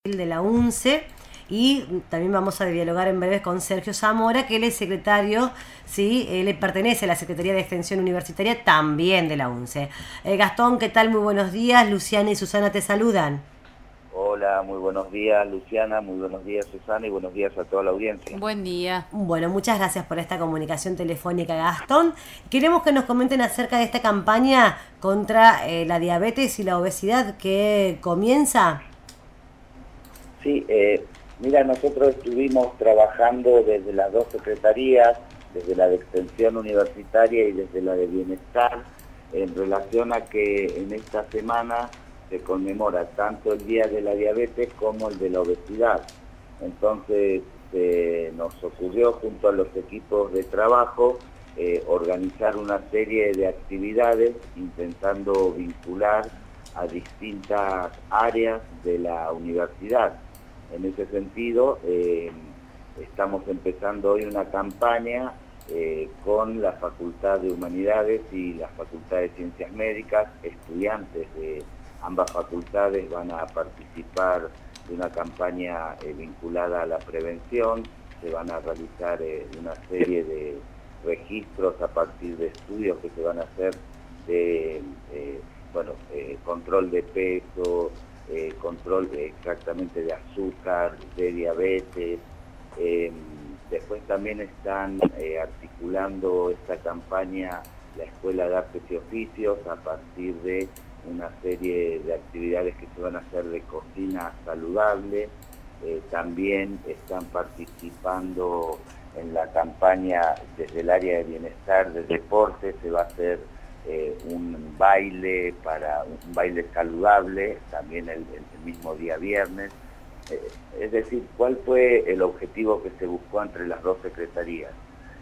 de la UNCE y también vamos a dialogar en breve con Sergio Zamora, que él es secretario, sí, él pertenece a la Secretaría de Extensión Universitaria también de la UNCE. Gastón, ¿qué tal? Muy buenos días. Luciana y Susana te saludan. Hola, muy buenos días Luciana, muy buenos días Susana y buenos días a toda la audiencia. Buen día. Bueno, muchas gracias por esta comunicación telefónica, Gastón. Queremos que nos comenten acerca de esta campaña contra la diabetes y la obesidad que comienza. Sí, mira, nosotros estuvimos trabajando desde las dos secretarías, desde la de Extensión Universitaria y desde la de Bienestar, en relación a que en esta semana se conmemora tanto el Día de la Diabetes como el de la obesidad. Entonces, nos ocurrió junto a los equipos de trabajo organizar una serie de actividades intentando vincular a distintas áreas de la universidad. En ese sentido, estamos empezando hoy una campaña con la Facultad de Humanidades y la Facultad de Ciencias Médicas. Estudiantes de ambas facultades van a participar de una campaña vinculada a la prevención. Se van a realizar una serie de registros a partir de estudios que se van a hacer de control de peso, control exactamente de azúcar, de diabetes. Después también están articulando esta campaña la Escuela de Artes y Oficios a partir de una serie de actividades que se van a hacer de cocina saludable. También están participando en la campaña desde el área de bienestar, de deporte. Se va a hacer un baile saludable, también el mismo día viernes. Es decir, ¿cuál fue el objetivo que se buscó entre las dos secretarías?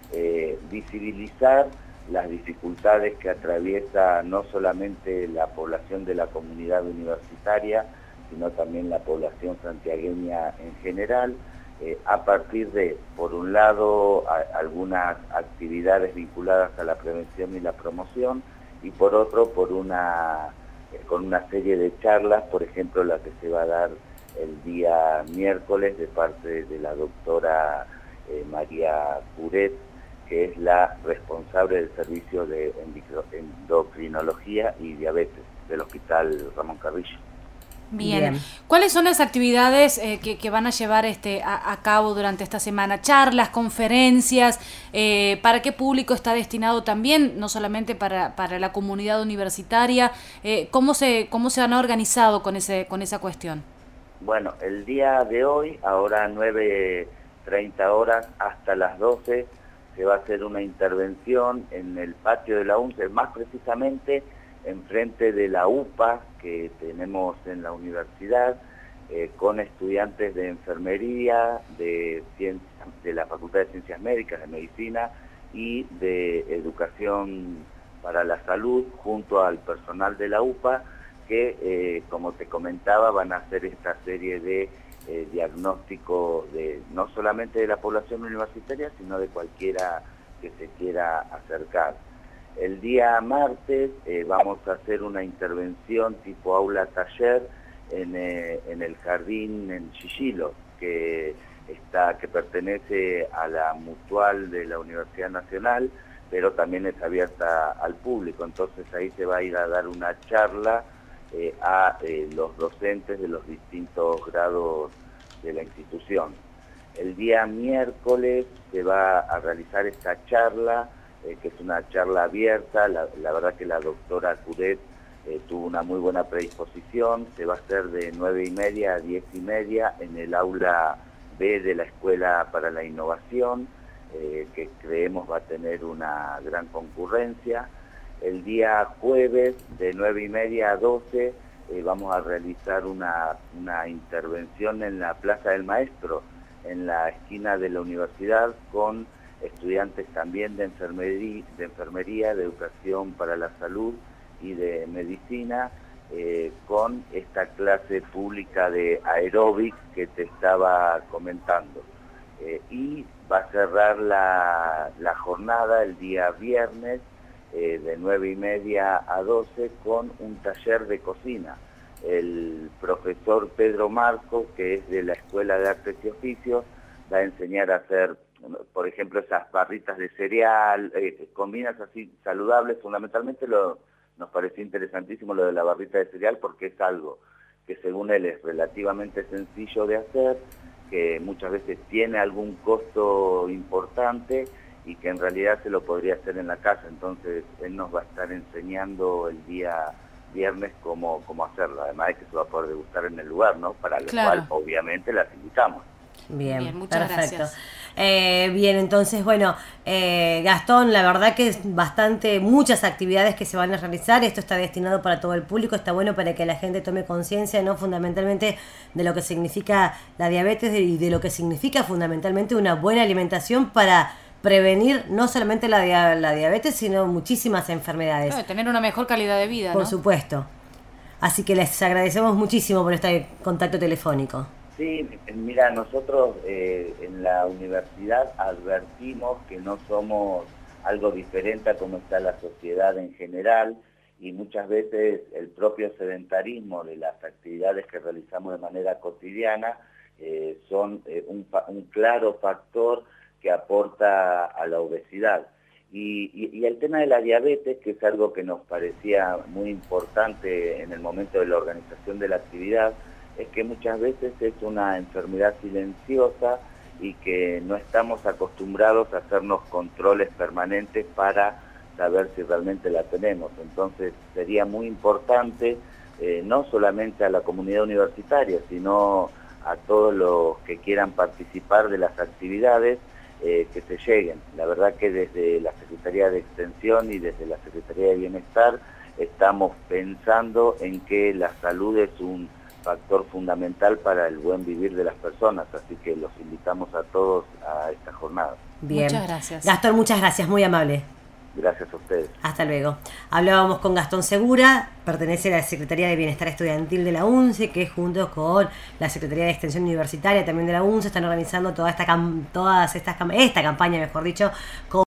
Visibilizar las dificultades que atraviesa no solamente la población de la comunidad universitaria, sino también la población santiagueña en general, a partir de, por un lado, algunas actividades vinculadas a la prevención y la promoción, y por otro, con una serie de charlas, por ejemplo, la que se va a dar el día miércoles de parte de la doctora María Curet, que es la responsable del servicio de endocrinología y diabetes del Hospital Ramón Carrillo. Bien. Bien. ¿Cuáles son las actividades que van a llevar a cabo durante esta semana? ¿Charlas, conferencias? ¿Para qué público está destinado también? No solamente para la comunidad universitaria. ¿Cómo se han organizado con esa cuestión? Bueno, el día de hoy, ahora 9:30 horas hasta las 12, se va a hacer una intervención en el patio de la UNCE, más precisamente enfrente de la UPA que tenemos en la universidad, con estudiantes de enfermería, de la Facultad de Ciencias Médicas, de Medicina y de Educación para la Salud, junto al personal de la UPA, que, como te comentaba, van a hacer esta serie de diagnóstico no solamente de la población universitaria, sino de cualquiera que se quiera acercar. El día martes vamos a hacer una intervención tipo aula taller en el jardín en Chillilo, que pertenece a la Mutual de la Universidad Nacional, pero también es abierta al público. Entonces ahí se va a ir a dar una charla a los docentes de los distintos grados de la institución. El día miércoles se va a realizar esta charla, que es una charla abierta. La verdad que la doctora Curet tuvo una muy buena predisposición. Se va a hacer de 9:30 a 10:30 en el aula B de la Escuela para la Innovación, que creemos va a tener una gran concurrencia. El día jueves de 9:30 a 12 vamos a realizar una intervención en la Plaza del Maestro, en la esquina de la universidad, con estudiantes también de enfermería, de educación para la salud y de medicina, con esta clase pública de aeróbic que te estaba comentando. Y va a cerrar la jornada el día viernes de 9:30 a 12 con un taller de cocina. el profesor Pedro Marco, que es de la Escuela de Artes y Oficios, va a enseñar a hacer, por ejemplo, esas barritas de cereal, comidas así saludables. Fundamentalmente nos pareció interesantísimo lo de la barrita de cereal, porque es algo que según él es relativamente sencillo de hacer, que muchas veces tiene algún costo importante y que en realidad se lo podría hacer en la casa. Entonces él nos va a estar enseñando el día viernes cómo hacerlo, además de que se va a poder degustar en el lugar, ¿no? Para lo cual obviamente las invitamos. Bien, muchas perfecto. Gracias. Bien, entonces, bueno, Gastón, la verdad que es muchas actividades que se van a realizar. Esto está destinado para todo el público, está bueno para que la gente tome conciencia, ¿no? Fundamentalmente de lo que significa la diabetes y de lo que significa fundamentalmente una buena alimentación para prevenir no solamente la diabetes, sino muchísimas enfermedades. Claro, tener una mejor calidad de vida, Por ¿no? supuesto. Así que les agradecemos muchísimo por este contacto telefónico. Sí, mira, nosotros en la universidad advertimos que no somos algo diferente a cómo está la sociedad en general, y muchas veces el propio sedentarismo de las actividades que realizamos de manera cotidiana son un claro factor que aporta a la obesidad. Y el tema de la diabetes, que es algo que nos parecía muy importante en el momento de la organización de la actividad, es que muchas veces es una enfermedad silenciosa y que no estamos acostumbrados a hacernos controles permanentes para saber si realmente la tenemos. Entonces sería muy importante, no solamente a la comunidad universitaria, sino a todos los que quieran participar de las actividades, que se lleguen. La verdad que desde la Secretaría de Extensión y desde la Secretaría de Bienestar estamos pensando en que la salud es un factor fundamental para el buen vivir de las personas, así que los invitamos a todos a esta jornada. Bien. Muchas gracias. Gastón, muchas gracias, muy amable. Gracias a ustedes. Hasta luego. Hablábamos con Gastón Segura, pertenece a la Secretaría de Bienestar Estudiantil de la UNCE, que junto con la Secretaría de Extensión Universitaria también de la UNCE están organizando esta campaña, mejor dicho, con